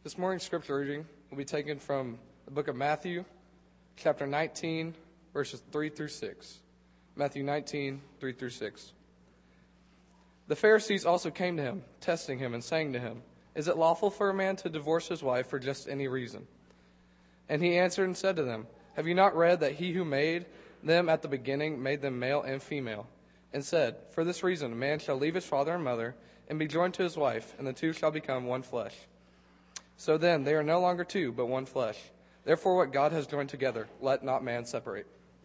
This morning's scripture reading will be taken from the book of Matthew, chapter 19, verses 3 through 6. Matthew 19, 3 through 6. The Pharisees also came to him, testing him and saying to him, "Is it lawful for a man to divorce his wife for just any reason?" And he answered and said to them, "Have you not read that he who made them at the beginning made them male and female, and said, 'For this reason a man shall leave his father and mother and be joined to his wife, and the two shall become one flesh'? So then they are no longer two, but one flesh. Therefore what God has joined together, let not man separate."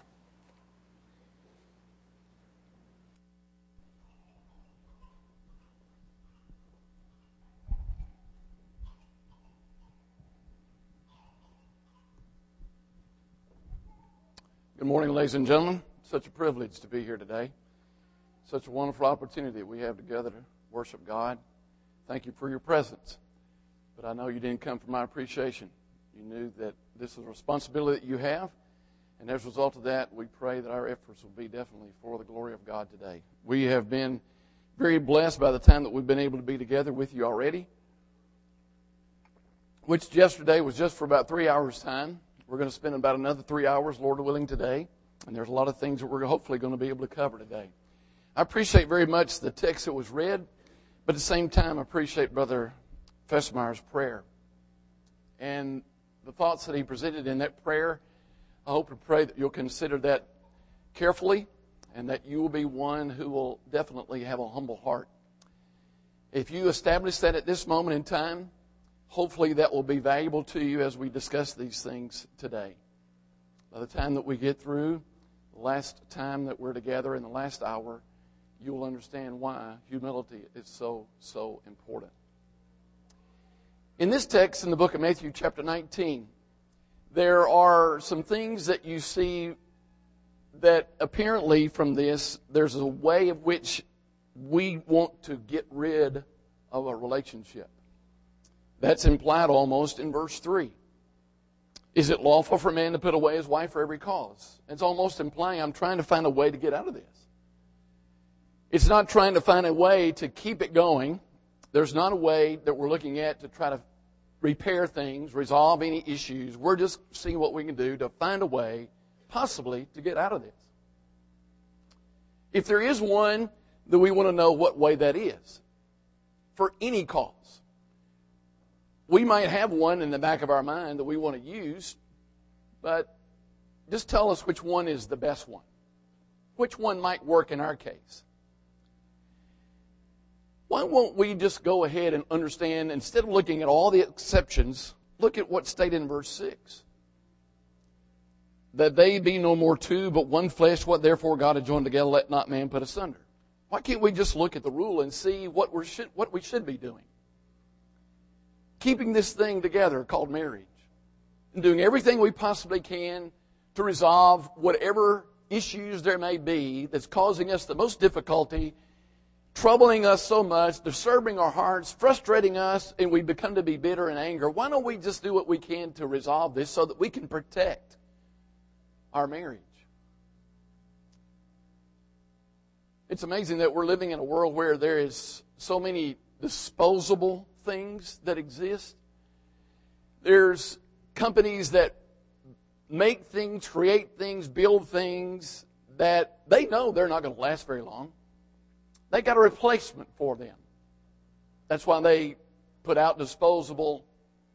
Good morning, ladies and gentlemen. Such a privilege to be here today. Such a wonderful opportunity that we have together to worship God. Thank you for your presence. But I know you didn't come for my appreciation. You knew that this is a responsibility that you have. And as a result of that, we pray that our efforts will be definitely for the glory of God today. We have been very blessed by the time that we've been able to be together with you already, which yesterday was just for about 3 hours' time. We're going to spend about another 3 hours, Lord willing, today. And there's a lot of things that we're hopefully going to be able to cover today. I appreciate very much the text that was read, but at the same time, I appreciate Brother Fessmeyer's prayer. And the thoughts that he presented in that prayer, I hope and pray that you'll consider that carefully and that you will be one who will definitely have a humble heart. If you establish that at this moment in time, hopefully that will be valuable to you as we discuss these things today. By the time that we get through the last time that we're together in the last hour, you will understand why humility is so important. In this text in the book of Matthew chapter 19, there are some things that you see that apparently from this, there's a way of which we want to get rid of a relationship. That's implied almost in verse 3. Is it lawful for a man to put away his wife for every cause? It's almost implying I'm trying to find a way to get out of this. It's not trying to find a way to keep it going. There's not a way that we're looking at to try to repair things, resolve any issues. We're just seeing what we can do to find a way, possibly, to get out of this. If there is one, then we want to know what way that is. For any cause. We might have one in the back of our mind that we want to use, but just tell us which one is the best one. Which one might work in our case? Why won't we just go ahead and understand, instead of looking at all the exceptions, look at what's stated in verse 6. That they be no more two, but one flesh, what therefore God hath joined together, let not man put asunder. Why can't we just look at the rule and see what we should be doing? Keeping this thing together called marriage. And doing everything we possibly can to resolve whatever issues there may be that's causing us the most difficulty, troubling us so much, disturbing our hearts, frustrating us, and we become to be bitter and angry. Why don't we just do what we can to resolve this so that we can protect our marriage? It's amazing that we're living in a world where there is so many disposable things that exist. There's companies that make things, create things, build things that they know they're not going to last very long. They got a replacement for them. That's why they put out disposable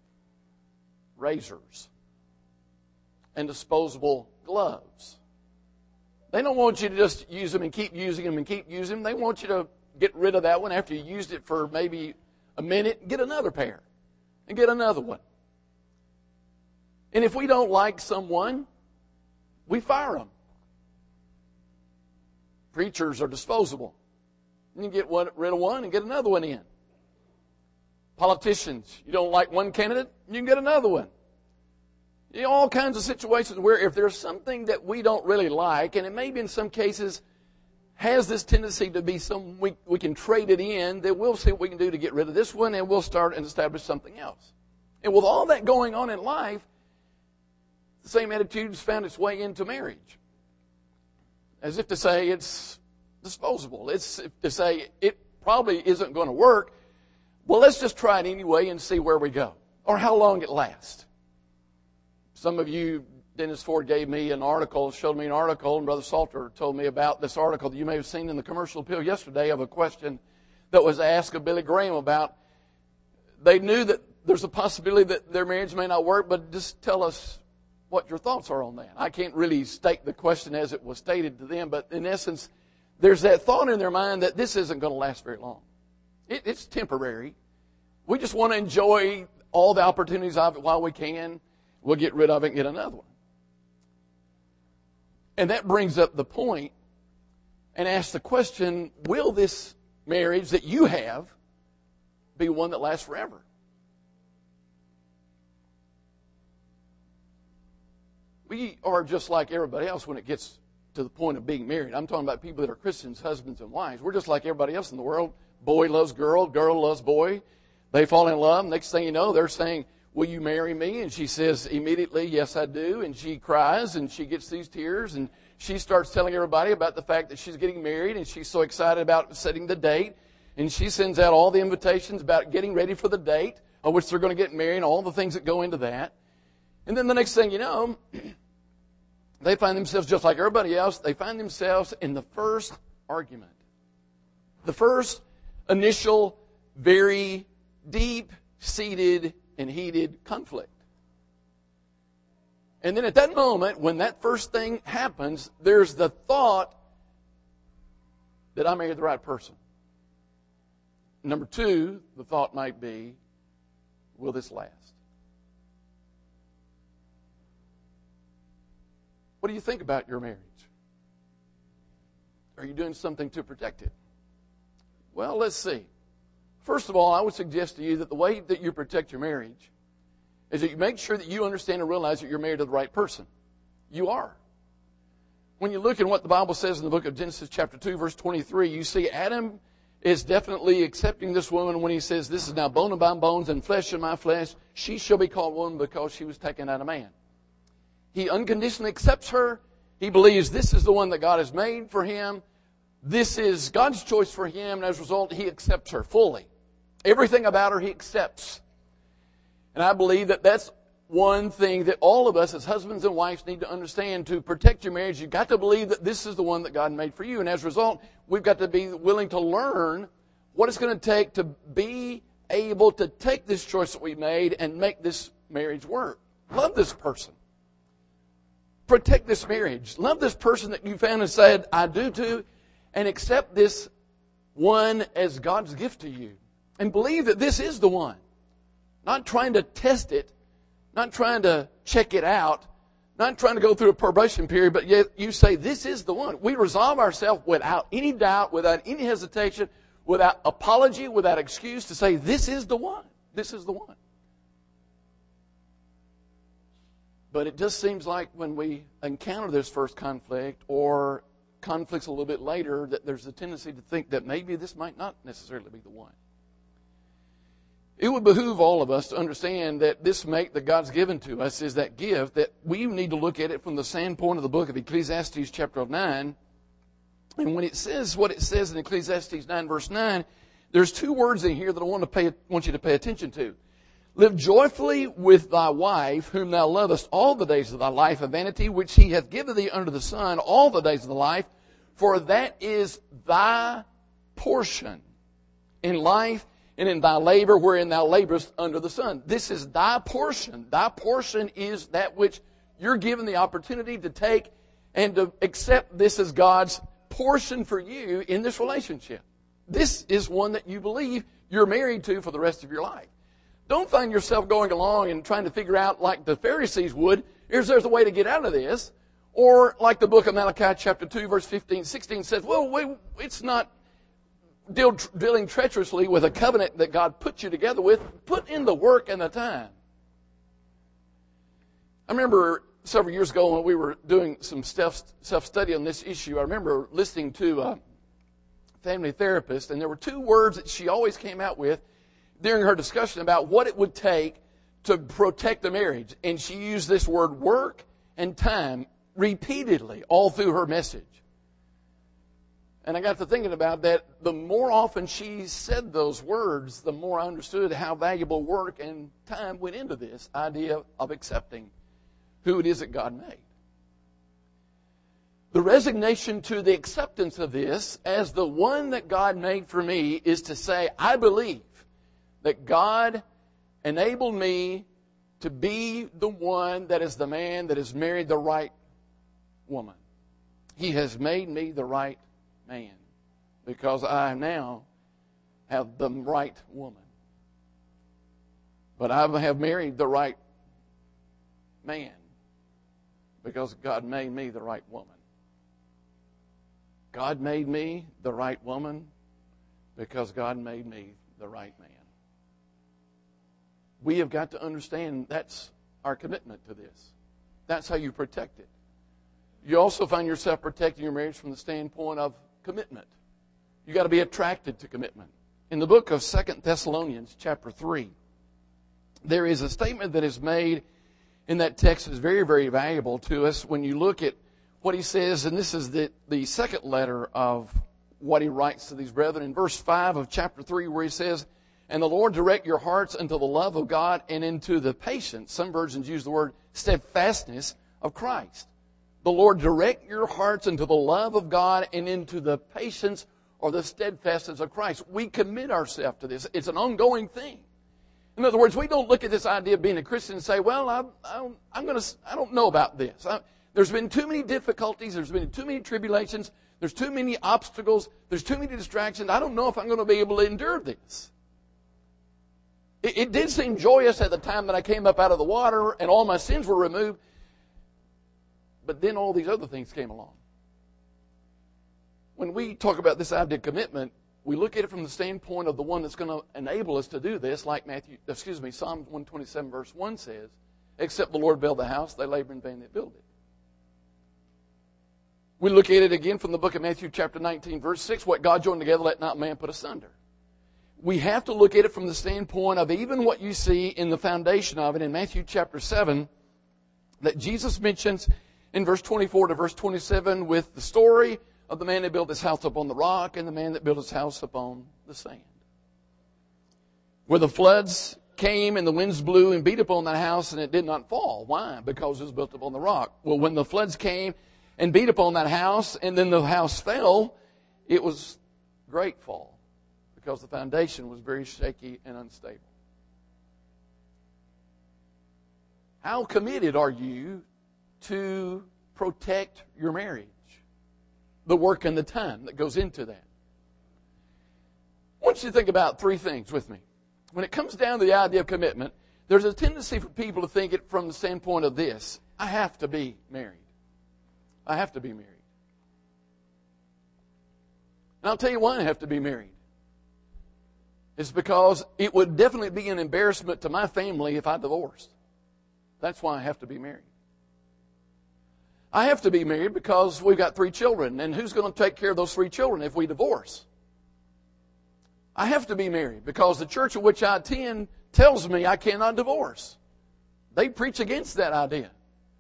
razors and disposable gloves. They don't want you to just use them and keep using them and keep using them. They want you to get rid of that one after you used it for maybe a minute and get another pair and get another one. And if we don't like someone, we fire them. Preachers are disposable. You can get rid of one and get another one in. Politicians, you don't like one candidate, you can get another one. You know, all kinds of situations where if there's something that we don't really like, and it may be in some cases has this tendency to be something we can trade it in, then we'll see what we can do to get rid of this one, and we'll start and establish something else. And with all that going on in life, the same attitude's found its way into marriage. As if to say it's disposable. It's to say it probably isn't going to work. Well, let's just try it anyway and see where we go. or how long it lasts. Some of you, Dennis Ford gave me an article, showed me an article, and Brother Salter told me about this article that you may have seen in the Commercial Appeal yesterday of a question that was asked of Billy Graham about, they knew that there's a possibility that their marriage may not work, but just tell us what your thoughts are on that. I can't really state the question as it was stated to them, but in essence, there's that thought in their mind that this isn't going to last very long. It's temporary. We just want to enjoy all the opportunities of it while we can. We'll get rid of it and get another one. And that brings up the point and asks the question, will this marriage that you have be one that lasts forever? We are just like everybody else when it gets to the point of being married. I'm talking about people that are Christians, husbands and wives. We're just like everybody else in the world. Boy loves girl, girl loves boy. They fall in love. Next thing you know, they're saying, will you marry me? And she says immediately, yes, I do. And she cries and she gets these tears and she starts telling everybody about the fact that she's getting married and she's so excited about setting the date. And she sends out all the invitations about getting ready for the date on which they're going to get married and all the things that go into that. And then the next thing you know, they find themselves just like everybody else. They find themselves in the first argument. The first initial, very deep-seated and heated conflict. And then at that moment, when that first thing happens, there's the thought that I married the right person. Number two, the thought might be, will this last? What do you think about your marriage? Are you doing something to protect it? Well, let's see. First of all, I would suggest to you that the way that you protect your marriage is that you make sure that you understand and realize that you're married to the right person. You are. When you look at what the Bible says in the book of Genesis chapter 2, verse 23, you see Adam is definitely accepting this woman when he says, this is now bone of my bones and flesh of my flesh. She shall be called woman because she was taken out of man. He unconditionally accepts her. He believes this is the one that God has made for him. This is God's choice for him, and as a result, he accepts her fully. Everything about her he accepts. And I believe that that's one thing that all of us as husbands and wives need to understand. To protect your marriage, you've got to believe that this is the one that God made for you. And as a result, we've got to be willing to learn what it's going to take to be able to take this choice that we made and make this marriage work. Love this person. Protect this marriage. Love this person that you found and said, I do too. And accept this one as God's gift to you. And believe that this is the one. Not trying to test it. Not trying to check it out. Not trying to go through a probation period. But yet you say, this is the one. We resolve ourselves without any doubt, without any hesitation, without apology, without excuse to say, this is the one. This is the one. But it just seems like when we encounter this first conflict or conflicts a little bit later, that there's a tendency to think that maybe this might not necessarily be the one. It would behoove all of us to understand that this mate that God's given to us is that gift, that we need to look at it from the standpoint of the book of Ecclesiastes chapter 9. And when it says what it says in Ecclesiastes 9 verse 9, there's two words in here that I want you to pay attention to. Live joyfully with thy wife, whom thou lovest all the days of thy life, of vanity, which he hath given thee under the sun all the days of the life, for that is thy portion in life and in thy labor, wherein thou laborest under the sun. This is thy portion. Thy portion is that which you're given the opportunity to take and to accept this as God's portion for you in this relationship. This is one that you believe you're married to for the rest of your life. Don't find yourself going along and trying to figure out, like the Pharisees would, there's a way to get out of this. Or like the book of Malachi chapter 2 verse 15, 16 says, well, it's not dealing treacherously with a covenant that God put you together with. Put in the work and the time. I remember several years ago when we were doing some self-study on this issue, I remember listening to a family therapist, and there were two words that she always came out with during her discussion about what it would take to protect the marriage. And she used this word work and time repeatedly all through her message. And I got to thinking about that. The more often she said those words, the more I understood how valuable work and time went into this idea of accepting who it is that God made. The resignation to the acceptance of this as the one that God made for me is to say, I believe that God enabled me to be the one that is the man that has married the right woman. He has made me the right man because I now have the right woman. But I have married the right man because God made me the right woman. God made me the right woman because God made me the right man. We have got to understand that's our commitment to this. That's how you protect it. You also find yourself protecting your marriage from the standpoint of commitment. You've got to be attracted to commitment. In the book of 2 Thessalonians chapter 3, there is a statement that is made in that text that is very, very valuable to us when you look at what he says, and this is the second letter of what he writes to these brethren. In verse 5 of chapter 3 where he says, and the Lord direct your hearts into the love of God and into the patience. Some versions use the word steadfastness of Christ. The Lord direct your hearts into the love of God and into the patience or the steadfastness of Christ. We commit ourselves to this. It's an ongoing thing. In other words, we don't look at this idea of being a Christian and say, well, I don't know about this. There's been too many difficulties. There's been too many tribulations. There's too many obstacles. There's too many distractions. I don't know if I'm going to be able to endure this. It did seem joyous at the time that I came up out of the water and all my sins were removed. But then all these other things came along. When we talk about this idea of commitment, we look at it from the standpoint of the one that's going to enable us to do this, like Psalm 127 verse 1 says, except the Lord build the house, they labor in vain that build it. We look at it again from the book of Matthew chapter 19 verse 6, what God joined together, let not man put asunder. We have to look at it from the standpoint of even what you see in the foundation of it in Matthew chapter 7 that Jesus mentions in verse 24 to verse 27 with the story of the man that built his house upon the rock and the man that built his house upon the sand. Where the floods came and the winds blew and beat upon that house and it did not fall. Why? Because it was built upon the rock. Well, when the floods came and beat upon that house and then the house fell, it was great fall because the foundation was very shaky and unstable. How committed are you to protect your marriage? The work and the time that goes into that. I want you to think about three things with me. When it comes down to the idea of commitment, there's a tendency for people to think it from the standpoint of this. I have to be married. I have to be married. And I'll tell you why I have to be married. It's because it would definitely be an embarrassment to my family if I divorced. That's why I have to be married. I have to be married because we've got 3 children, and who's going to take care of those 3 children if we divorce? I have to be married because the church at which I attend tells me I cannot divorce. They preach against that idea.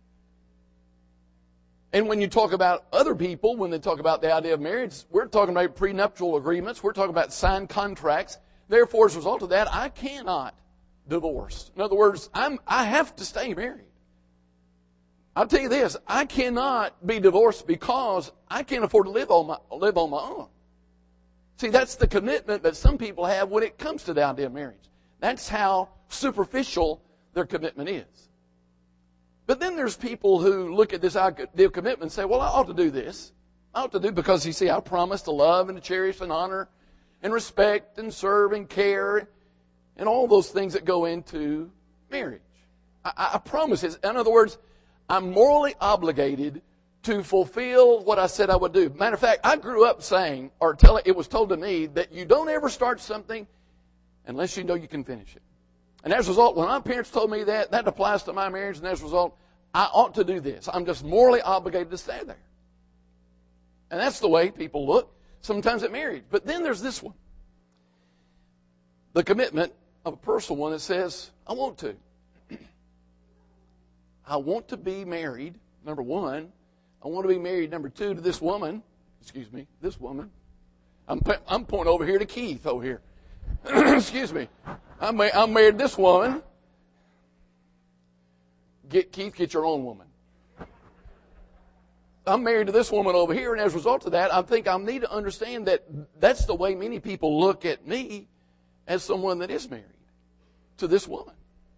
And when you talk about other people, when they talk about the idea of marriage, we're talking about prenuptial agreements. We're talking about signed contracts. Therefore, as a result of that, I cannot divorce. In other words, I have to stay married. I'll tell you this, I cannot be divorced because I can't afford to live on my own. See, that's the commitment that some people have when it comes to the idea of marriage. That's how superficial their commitment is. But then there's people who look at this idea of commitment and say, well, I ought to do this. I ought to do because, you see, I promise to love and to cherish and honor and respect and serve and care and all those things that go into marriage. I promise it. In other words, I'm morally obligated to fulfill what I said I would do. Matter of fact, I grew up saying, it was told to me that you don't ever start something unless you know you can finish it. And as a result, when my parents told me that applies to my marriage, and as a result, I ought to do this. I'm just morally obligated to stay there. And that's the way people look sometimes at marriage. But then there's this one. The commitment of a personal one that says, I want to. I want to be married, number one. I want to be married, number two, to this woman. I'm pointing over here to Keith over here. Excuse me. I'm married to this woman. Keith, get your own woman. I'm married to this woman over here, and as a result of that, I think I need to understand that that's the way many people look at me as someone that is married to this woman.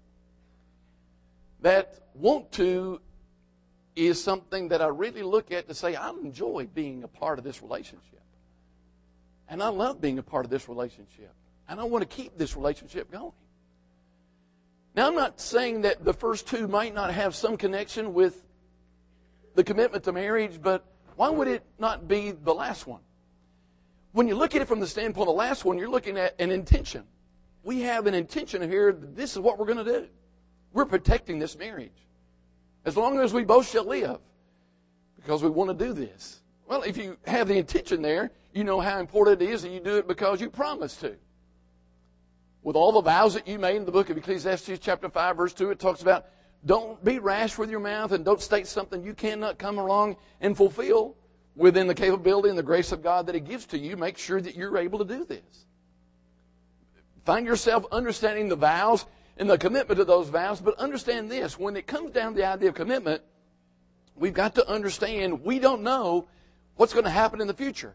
That want to is something that I really look at to say, I enjoy being a part of this relationship. And I love being a part of this relationship. And I want to keep this relationship going. Now, I'm not saying that the first two might not have some connection with the commitment to marriage, but why would it not be the last one? When you look at it from the standpoint of the last one, you're looking at an intention. We have an intention here, this is what we're going to do. We're protecting this marriage. As long as we both shall live. Because we want to do this. Well, if you have the intention there, you know how important it is that you do it because you promised to. With all the vows that you made in the book of Ecclesiastes chapter 5 verse 2, it talks about don't be rash with your mouth and don't state something you cannot come along and fulfill within the capability and the grace of God that He gives to you. Make sure that you're able to do this. Find yourself understanding the vows and the commitment to those vows, but understand this. When it comes down to the idea of commitment, we've got to understand we don't know what's going to happen in the future.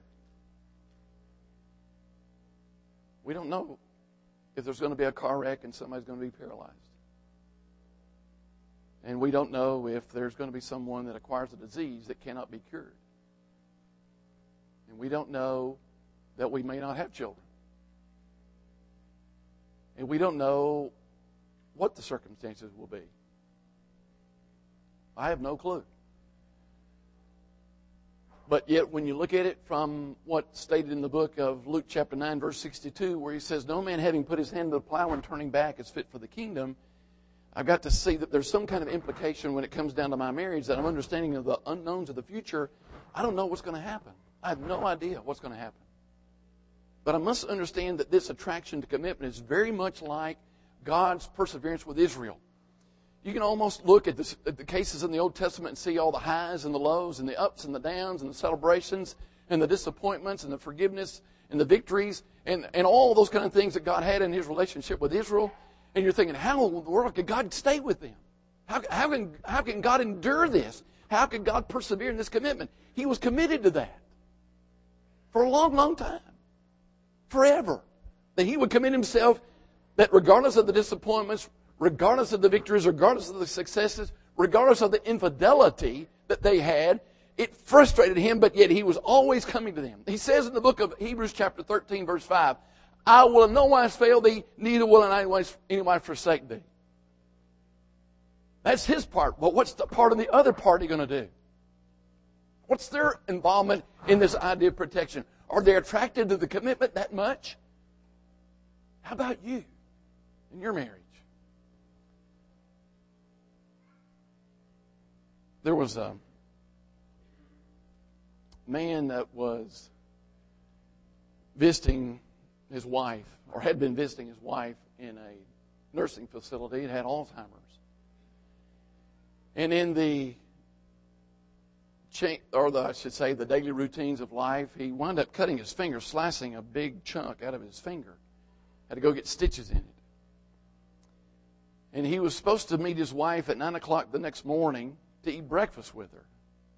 We don't know if there's going to be a car wreck and somebody's going to be paralyzed. And we don't know if there's going to be someone that acquires a disease that cannot be cured. And we don't know that we may not have children. And we don't know what the circumstances will be. I have no clue. But yet, when you look at it from what's stated in the book of Luke chapter 9, verse 62, where He says, no man having put his hand to the plow and turning back is fit for the kingdom, I've got to see that there's some kind of implication when it comes down to my marriage, that I'm understanding of the unknowns of the future. I don't know what's going to happen. I have no idea what's going to happen. But I must understand that this attraction to commitment is very much like God's perseverance with Israel. You can almost look at the cases in the Old Testament and see all the highs and the lows and the ups and the downs and the celebrations and the disappointments and the forgiveness and the victories and all those kind of things that God had in His relationship with Israel. And you're thinking, how in the world could God stay with them? How can God endure this? How can God persevere in this commitment? He was committed to that for a long, long time. Forever. That He would commit Himself that regardless of the disappointments, regardless of the victories, regardless of the successes, regardless of the infidelity that they had, it frustrated Him, but yet He was always coming to them. He says in the book of Hebrews chapter 13, verse 5, I will in no wise fail thee, neither will in any wise forsake thee. That's His part. But what's the part of the other party going to do? What's their involvement in this idea of protection? Are they attracted to the commitment that much? How about you in your marriage? There was a man that was visiting his wife, or had been visiting his wife in a nursing facility and had Alzheimer's. And in the daily routines of life, he wound up cutting his finger, slicing a big chunk out of his finger. Had to go get stitches in it. And he was supposed to meet his wife at 9 o'clock the next morning to eat breakfast with her.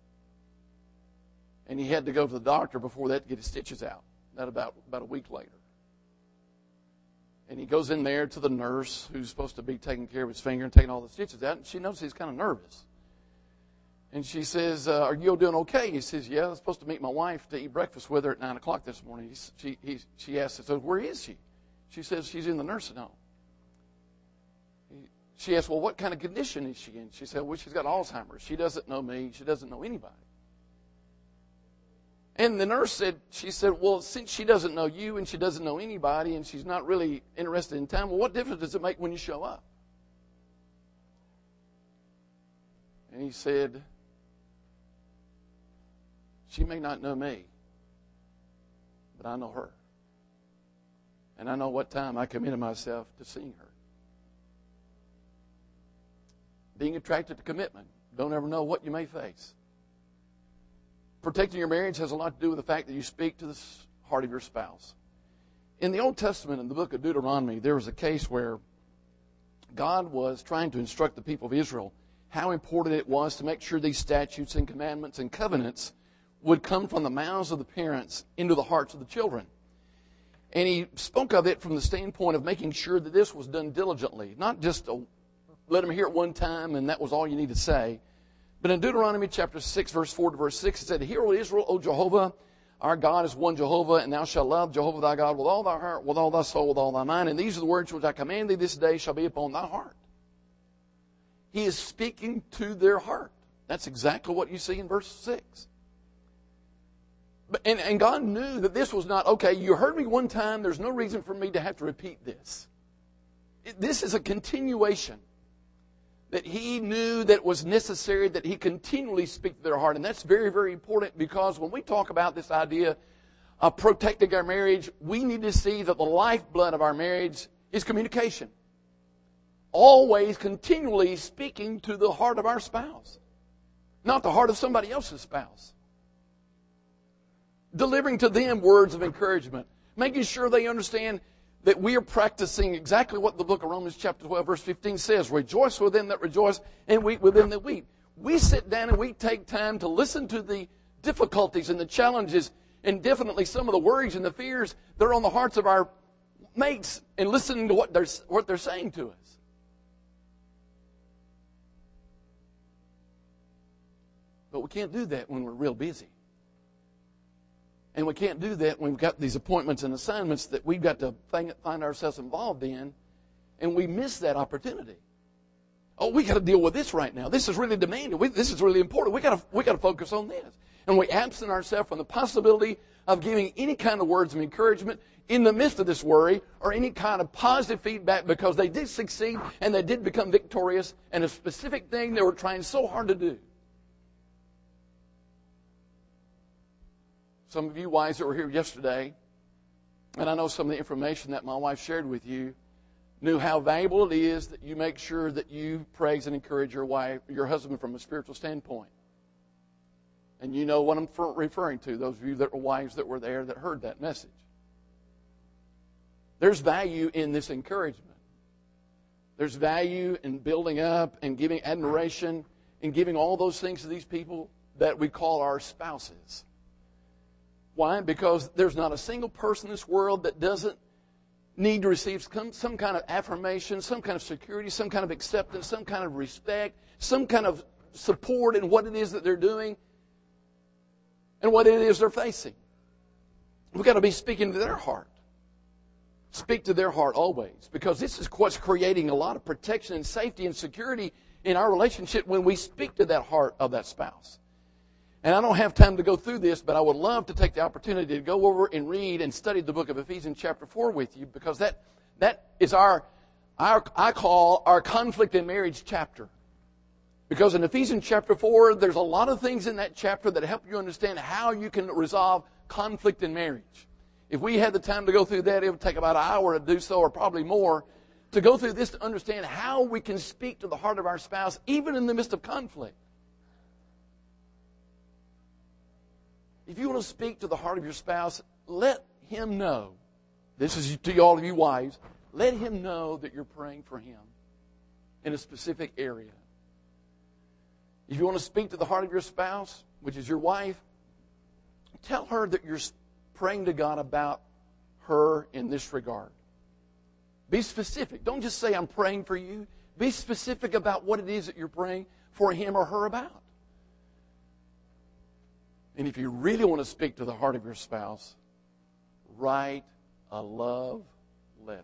And he had to go to the doctor before that to get his stitches out. That about a week later. And he goes in there to the nurse who's supposed to be taking care of his finger and taking all the stitches out. And she notices he's kind of nervous. And she says, are you doing okay? He says, yeah, I was supposed to meet my wife to eat breakfast with her at 9 o'clock this morning. She asks, so where is she? She says, she's in the nursing home. She asked, well, what kind of condition is she in? She said, well, she's got Alzheimer's. She doesn't know me. She doesn't know anybody. And the nurse said, well, since she doesn't know you and she doesn't know anybody and she's not really interested in time, well, what difference does it make when you show up? And he said, she may not know me, but I know her. And I know what time I committed myself to seeing her. Being attracted to commitment. Don't ever know what you may face. Protecting your marriage has a lot to do with the fact that you speak to the heart of your spouse. In the Old Testament, in the book of Deuteronomy, there was a case where God was trying to instruct the people of Israel how important it was to make sure these statutes and commandments and covenants would come from the mouths of the parents into the hearts of the children. And he spoke of it from the standpoint of making sure that this was done diligently, not just let them hear it one time and that was all you need to say. But in Deuteronomy chapter 6, verse 4 to verse 6, it said, "Hear, O Israel, O Jehovah, our God is one Jehovah, and thou shalt love Jehovah thy God with all thy heart, with all thy soul, with all thy mind. And these are the words which I command thee this day shall be upon thy heart." He is speaking to their heart. That's exactly what you see in verse 6. And God knew that this was not, okay, you heard me one time, there's no reason for me to have to repeat this. This is a continuation that He knew that was necessary, that He continually speak to their heart. And that's very, very important, because when we talk about this idea of protecting our marriage, we need to see that the lifeblood of our marriage is communication. Always, continually speaking to the heart of our spouse, not the heart of somebody else's spouse. Delivering to them words of encouragement, making sure they understand that we are practicing exactly what the book of Romans chapter 12 verse 15 says. Rejoice with them that rejoice and weep with them that weep. We sit down and we take time to listen to the difficulties and the challenges and definitely some of the worries and the fears that are on the hearts of our mates and listening to what they're saying to us. But we can't do that when we're real busy. And we can't do that when we've got these appointments and assignments that we've got to find ourselves involved in, and we miss that opportunity. Oh, we got to deal with this right now. This is really demanding. This is really important. We got to focus on this. And we absent ourselves from the possibility of giving any kind of words of encouragement in the midst of this worry, or any kind of positive feedback, because they did succeed and they did become victorious in a specific thing they were trying so hard to do. Some of you wives that were here yesterday, and I know some of the information that my wife shared with you, knew how valuable it is that you make sure that you praise and encourage your husband from a spiritual standpoint. And you know what I'm referring to, those of you that were wives that were there that heard that message. There's value in this encouragement. There's value in building up and giving admiration and giving all those things to these people that we call our spouses. Why? Because there's not a single person in this world that doesn't need to receive some kind of affirmation, some kind of security, some kind of acceptance, some kind of respect, some kind of support in what it is that they're doing and what it is they're facing. We've got to be speaking to their heart. Speak to their heart always, because this is what's creating a lot of protection and safety and security in our relationship when we speak to that heart of that spouse. And I don't have time to go through this, but I would love to take the opportunity to go over and read and study the book of Ephesians chapter 4 with you, because that is I call our conflict in marriage chapter. Because in Ephesians chapter 4, there's a lot of things in that chapter that help you understand how you can resolve conflict in marriage. If we had the time to go through that, it would take about an hour to do so, or probably more, to go through this to understand how we can speak to the heart of our spouse, even in the midst of conflict. If you want to speak to the heart of your spouse, let him know. This is to all of you wives. Let him know that you're praying for him in a specific area. If you want to speak to the heart of your spouse, which is your wife, tell her that you're praying to God about her in this regard. Be specific. Don't just say, I'm praying for you. Be specific about what it is that you're praying for him or her about. And if you really want to speak to the heart of your spouse, write a love letter.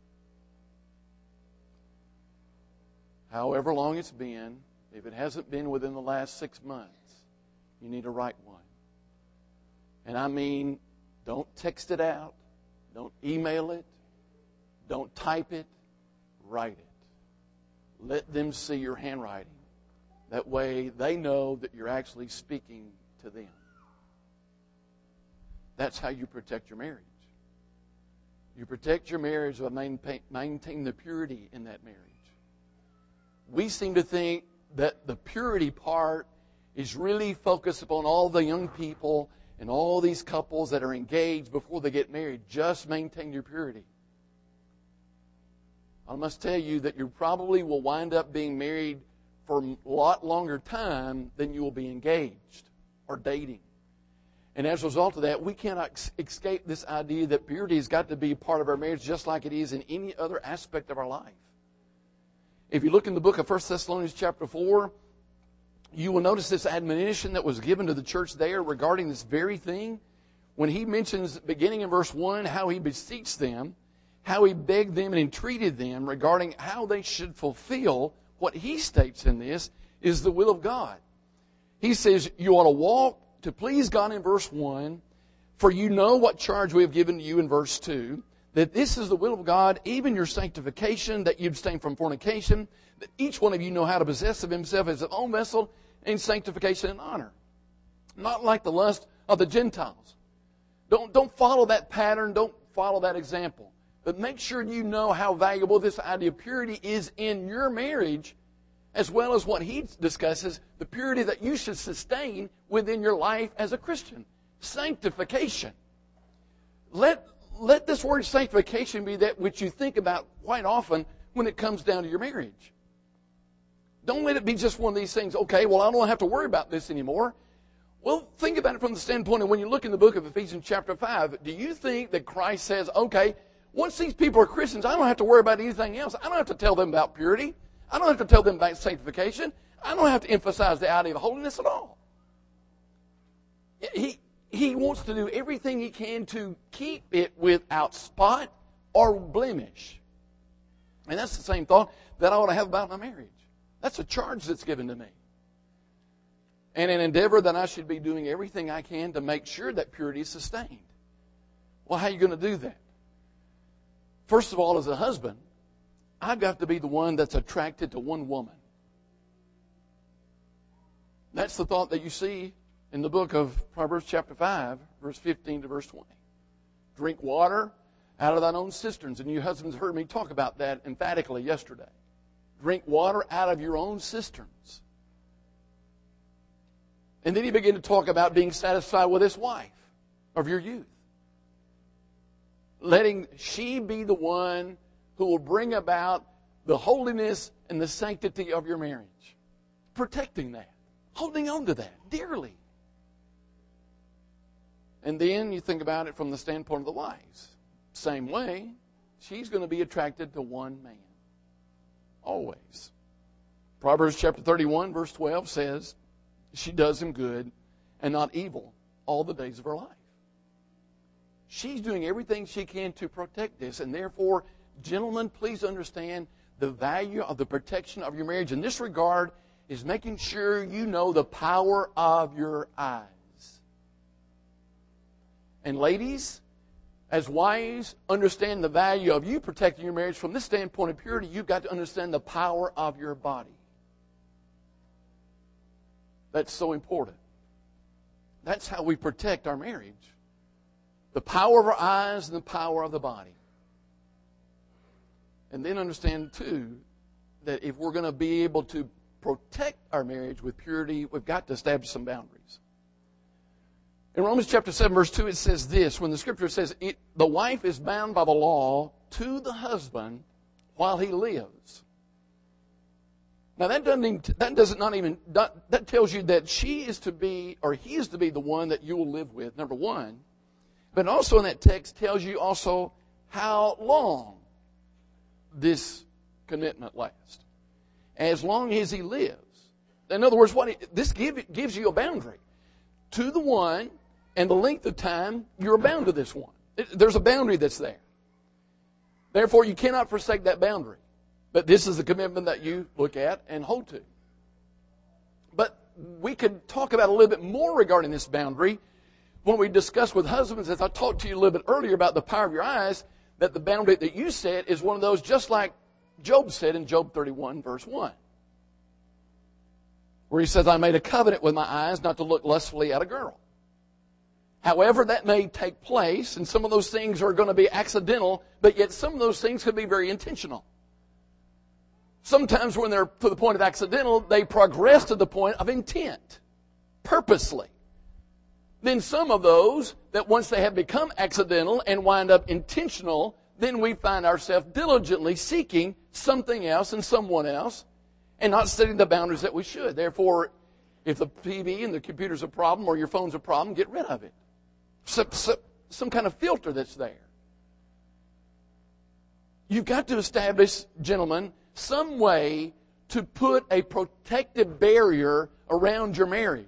However long it's been, if it hasn't been within the last 6 months, you need to write one. And I mean, don't text it out. Don't email it. Don't type it. Write it. Let them see your handwriting. That way they know that you're actually speaking to them. That's how you protect your marriage. You protect your marriage by maintaining the purity in that marriage. We seem to think that the purity part is really focused upon all the young people And all these couples that are engaged before they get married, just maintain your purity. I must tell you that you probably will wind up being married for a lot longer time than you will be engaged or dating. And as a result of that, we cannot escape this idea that purity has got to be part of our marriage just like it is in any other aspect of our life. If you look in the book of 1 Thessalonians chapter 4, you will notice this admonition that was given to the church there regarding this very thing. When he mentions, beginning in verse 1, how he beseeched them, how he begged them and entreated them regarding how they should fulfill what he states in this is the will of God. He says you ought to walk to please God in verse 1, for you know what charge we have given to you in verse 2, that this is the will of God, even your sanctification, that you abstain from fornication, that each one of you know how to possess of himself as his own vessel in sanctification and honor. Not like the lust of the Gentiles. Don't follow that pattern. Don't follow that example. But make sure you know how valuable this idea of purity is in your marriage, as well as what he discusses, the purity that you should sustain within your life as a Christian. Sanctification. Let this word sanctification be that which you think about quite often when it comes down to your marriage. Don't let it be just one of these things, okay, well, I don't have to worry about this anymore. Well, think about it from the standpoint of when you look in the book of Ephesians chapter 5, do you think that Christ says, okay, once these people are Christians, I don't have to worry about anything else. I don't have to tell them about purity. I don't have to tell them about sanctification. I don't have to emphasize the idea of holiness at all. He wants to do everything he can to keep it without spot or blemish. And that's the same thought that I ought to have about my marriage. That's a charge that's given to me. And an endeavor that I should be doing everything I can to make sure that purity is sustained. Well, how are you going to do that? First of all, as a husband, I've got to be the one that's attracted to one woman. That's the thought that you see in the book of Proverbs chapter 5, verse 15 to verse 20. Drink water out of thine own cisterns. And you husbands heard me talk about that emphatically yesterday. Drink water out of your own cisterns. And then he began to talk about being satisfied with his wife of your youth. Letting she be the one who will bring about the holiness and the sanctity of your marriage. Protecting that. Holding on to that dearly. And then you think about it from the standpoint of the wives. Same way, she's going to be attracted to one man. Always. Proverbs chapter 31, verse 12 says, she does him good and not evil all the days of her life. She's doing everything she can to protect this. And therefore, gentlemen, please understand the value of the protection of your marriage in this regard is making sure you know the power of your eyes. And ladies, as wives, understand the value of you protecting your marriage from this standpoint of purity. You've got to understand the power of your body. That's so important. That's how we protect our marriage. The power of our eyes and the power of the body. And then understand, too, that if we're going to be able to protect our marriage with purity, we've got to establish some boundaries. In Romans chapter 7, verse 2, it says this, when the Scripture says, the wife is bound by the law to the husband while he lives. Now that tells you that she is to be, or he is to be the one that you will live with, number one. But also in that text tells you also how long this commitment lasts. As long as he lives. In other words, this gives you a boundary. To the one and the length of time you're bound to this one. There's a boundary that's there. Therefore, you cannot forsake that boundary. But this is the commitment that you look at and hold to. But we could talk about a little bit more regarding this boundary when we discuss with husbands, as I talked to you a little bit earlier about the power of your eyes, that the boundary that you set is one of those just like Job said in Job 31, verse 1. Where he says, I made a covenant with my eyes not to look lustfully at a girl. However, that may take place, and some of those things are going to be accidental, but yet some of those things could be very intentional. Sometimes when they're to the point of accidental, they progress to the point of intent, purposely. Then some of those that once they have become accidental and wind up intentional, then we find ourselves diligently seeking something else and someone else and not setting the boundaries that we should. Therefore, if the TV and the computer's a problem or your phone's a problem, get rid of it. Some kind of filter that's there. You've got to establish, gentlemen, some way to put a protective barrier around your marriage.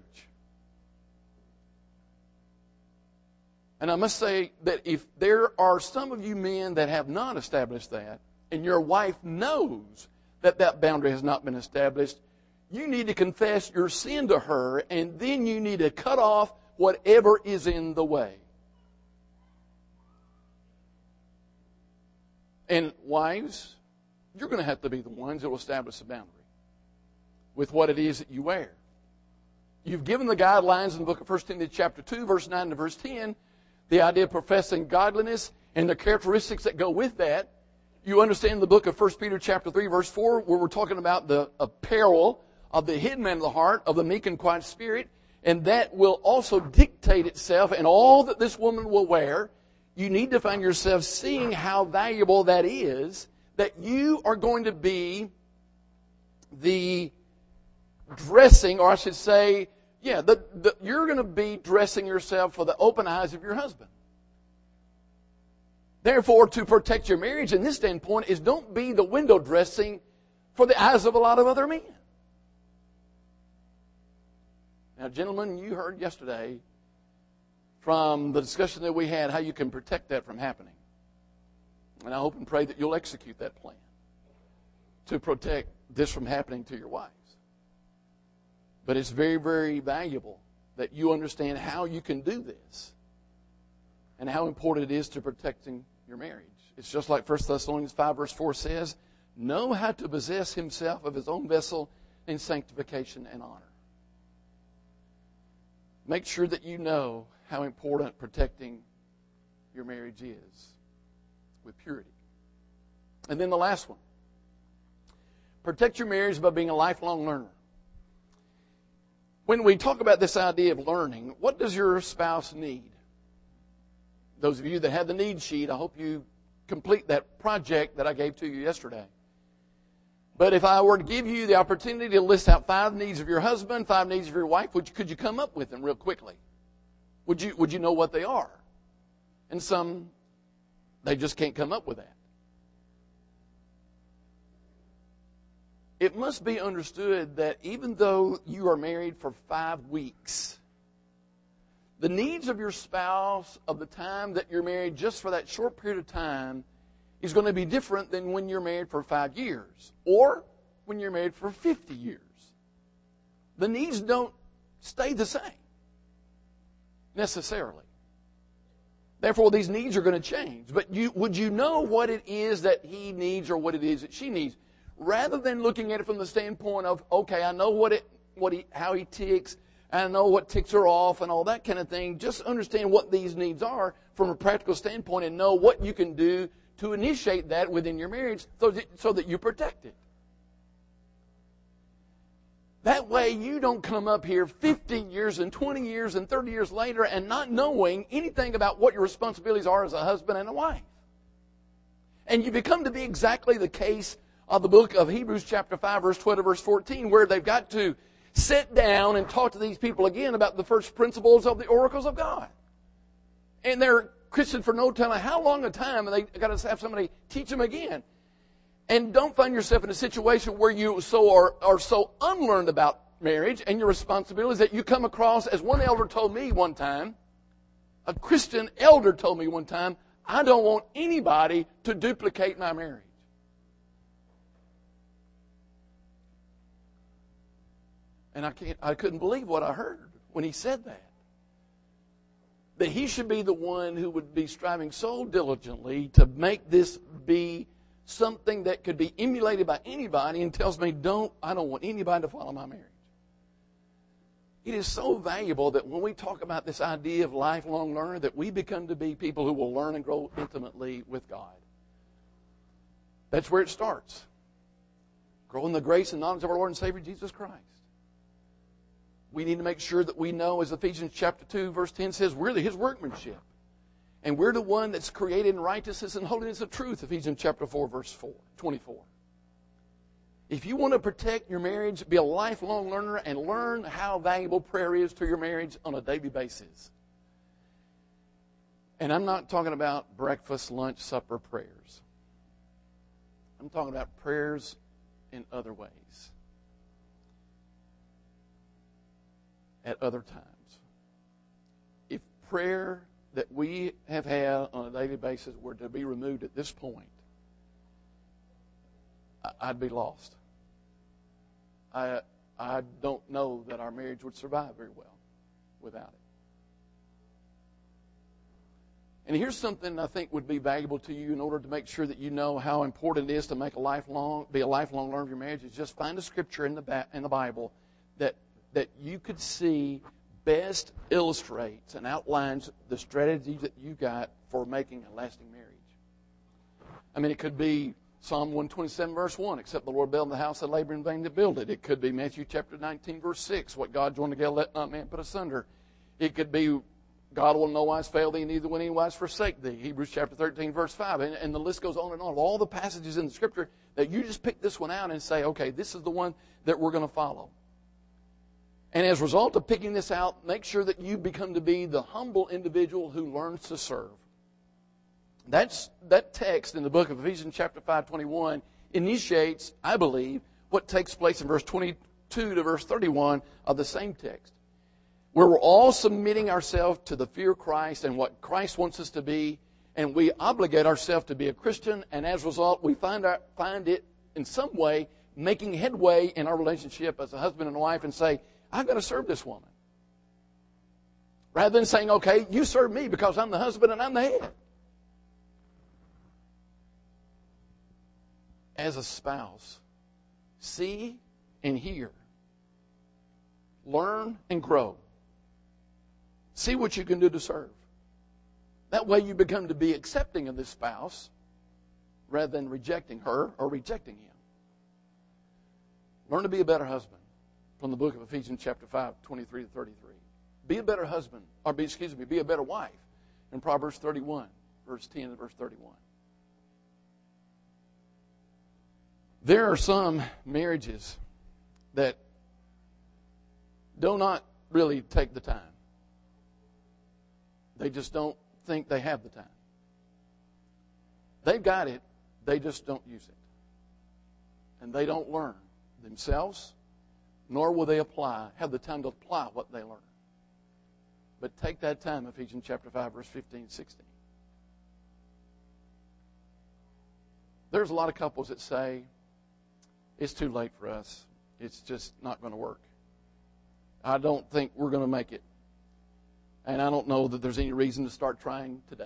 And I must say that if there are some of you men that have not established that, and your wife knows that that boundary has not been established, you need to confess your sin to her, and then you need to cut off whatever is in the way. And wives, you're going to have to be the ones that will establish a boundary with what it is that you wear. You've given the guidelines in the book of 1 Timothy chapter 2, verse 9 to verse 10, the idea of professing godliness and the characteristics that go with that. You understand the book of 1 Peter chapter 3, verse 4, where we're talking about the apparel of the hidden man of the heart, of the meek and quiet spirit, and that will also dictate itself in all that this woman will wear. You need to find yourself seeing how valuable that is, that you are going to be the dressing, or I should say, you're going to be dressing yourself for the open eyes of your husband. Therefore, to protect your marriage in this standpoint is don't be the window dressing for the eyes of a lot of other men. Now, gentlemen, you heard yesterday from the discussion that we had how you can protect that from happening. And I hope and pray that you'll execute that plan to protect this from happening to your wives. But it's very, very valuable that you understand how you can do this and how important it is to protecting your marriage. It's just like 1 Thessalonians 5 verse 4 says, know how to possess himself of his own vessel in sanctification and honor. Make sure that you know how important protecting your marriage is with purity. And then the last one. Protect your marriage by being a lifelong learner. When we talk about this idea of learning, what does your spouse need? Those of you that have the need sheet, I hope you complete that project that I gave to you yesterday. But if I were to give you the opportunity to list out 5 needs of your husband, 5 needs of your wife, could you come up with them real quickly? Would you know what they are? And some, they just can't come up with that. It must be understood that even though you are married for 5 weeks, the needs of your spouse of the time that you're married just for that short period of time is going to be different than when you're married for 5 years or when you're married for 50 years. The needs don't stay the same necessarily. Therefore, these needs are going to change. But would you know what it is that he needs or what it is that she needs? Rather than looking at it from the standpoint of, okay, I know how he ticks, and I know what ticks her off and all that kind of thing. Just understand what these needs are from a practical standpoint and know what you can do to initiate that within your marriage so that you protect it. That way you don't come up here 15 years and 20 years and 30 years later and not knowing anything about what your responsibilities are as a husband and a wife. And you become to be exactly the case of the book of Hebrews chapter 5 verse 12 to verse 14 where they've got to sit down and talk to these people again about the first principles of the oracles of God. And they're Christian for no telling how long a time, and they got to have somebody teach them again. And don't find yourself in a situation where you are so unlearned about marriage and your responsibilities that you come across, as one elder told me one time, a Christian elder told me one time, I don't want anybody to duplicate my marriage. And I couldn't believe what I heard when he said that. That he should be the one who would be striving so diligently to make this be something that could be emulated by anybody, and tells me, I don't want anybody to follow my marriage. It is so valuable that when we talk about this idea of lifelong learner, that we become to be people who will learn and grow intimately with God. That's where it starts. Grow in the grace and knowledge of our Lord and Savior Jesus Christ. We need to make sure that we know, as Ephesians chapter 2, verse 10 says, we're His workmanship. And we're the one that's created in righteousness and holiness of truth, Ephesians chapter 4, verse 24. If you want to protect your marriage, be a lifelong learner and learn how valuable prayer is to your marriage on a daily basis. And I'm not talking about breakfast, lunch, supper prayers. I'm talking about prayers in other ways. At other times. If prayer that we have had on a daily basis were to be removed at this point, I'd be lost. I don't know that our marriage would survive very well without it. And here's something I think would be valuable to you in order to make sure that you know how important it is to be a lifelong learner of your marriage. Is just find a scripture in the Bible that you could see best illustrates and outlines the strategies that you got for making a lasting marriage. I mean, it could be Psalm 127, verse 1, except the Lord build the house, I labor in vain to build it. It could be Matthew chapter 19, verse 6, what God joined together, let not man put asunder. It could be God will in no wise fail thee, neither will any wise forsake thee. Hebrews chapter 13, verse 5. And the list goes on and on. All the passages in the Scripture that you just pick this one out and say, okay, this is the one that we're going to follow. And as a result of picking this out, make sure that you become to be the humble individual who learns to serve. That text in the book of Ephesians chapter 5:21 initiates, I believe, what takes place in verse 22 to verse 31 of the same text, where we're all submitting ourselves to the fear of Christ and what Christ wants us to be, and we obligate ourselves to be a Christian, and as a result, we find it in some way making headway in our relationship as a husband and wife and say, I've got to serve this woman. Rather than saying, okay, you serve me because I'm the husband and I'm the head. As a spouse, see and hear. Learn and grow. See what you can do to serve. That way you become to be accepting of this spouse rather than rejecting her or rejecting him. Learn to be a better husband. From the book of Ephesians chapter 5, 23 to 33. Be a better husband, or be a better wife in Proverbs 31, verse 10 to verse 31. There are some marriages that do not really take the time. They just don't think they have the time. They've got it, they just don't use it. And they don't learn themselves, nor will they have the time to apply what they learn. But take that time, Ephesians chapter 5, verse 15, 16. There's a lot of couples that say, it's too late for us. It's just not going to work. I don't think we're going to make it. And I don't know that there's any reason to start trying today.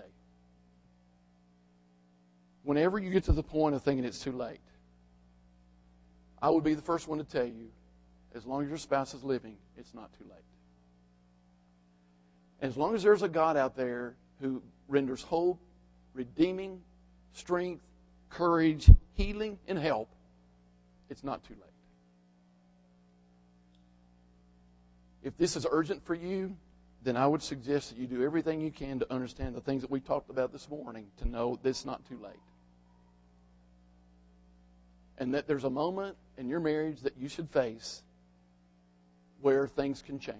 Whenever you get to the point of thinking it's too late, I would be the first one to tell you, as long as your spouse is living, it's not too late. As long as there's a God out there who renders hope, redeeming, strength, courage, healing, and help, it's not too late. If this is urgent for you, then I would suggest that you do everything you can to understand the things that we talked about this morning to know that it's not too late. And that there's a moment in your marriage that you should face where things can change.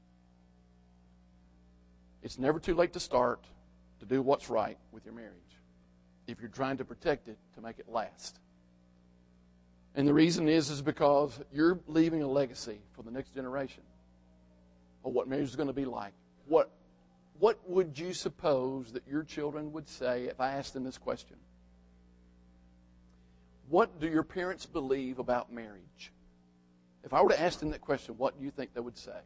It's never too late to start to do what's right with your marriage if you're trying to protect it to make it last. And the reason is because you're leaving a legacy for the next generation of what marriage is going to be like. What would you suppose that your children would say if I asked them this question? What do your parents believe about marriage? If I were to ask them that question, what do you think they would say?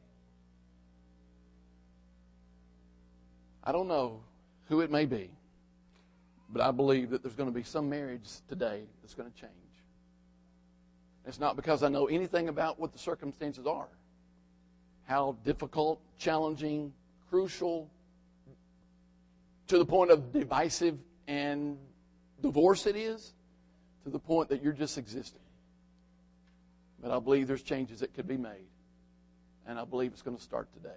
I don't know who it may be, but I believe that there's going to be some marriage today that's going to change. It's not because I know anything about what the circumstances are, how difficult, challenging, crucial, to the point of divisive and divorce it is, to the point that you're just existing. But I believe there's changes that could be made. And I believe it's going to start today.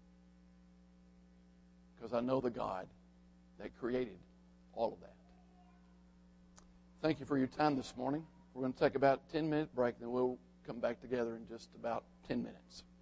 Because I know the God that created all of that. Thank you for your time this morning. We're going to take about a 10-minute break, and then we'll come back together in just about 10 minutes.